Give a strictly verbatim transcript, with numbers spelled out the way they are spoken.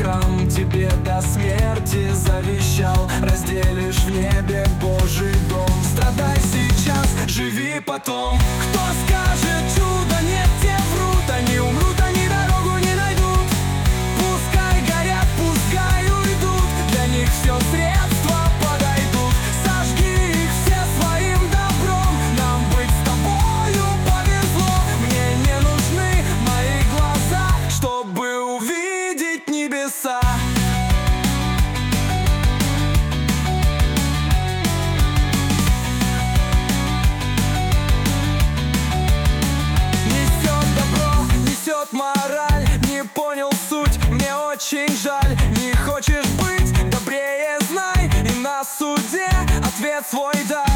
храм тебе до смерти завещал. Разделишь в небе Божий дом. Страдай сейчас, живи потом. Кто скажет чудо нет, те врут. Они умрут, они дорогу не найдут. Пускай горят, пускай уйдут. Для них все средства подойдут. Сожги их все своим добром. Нам быть с тобою повезло. Мне не нужны мои глаза, чтобы увидеть небеса. Мораль, не понял суть, мне очень жаль. Не хочешь быть добрее, знай, и на суде ответ свой дай.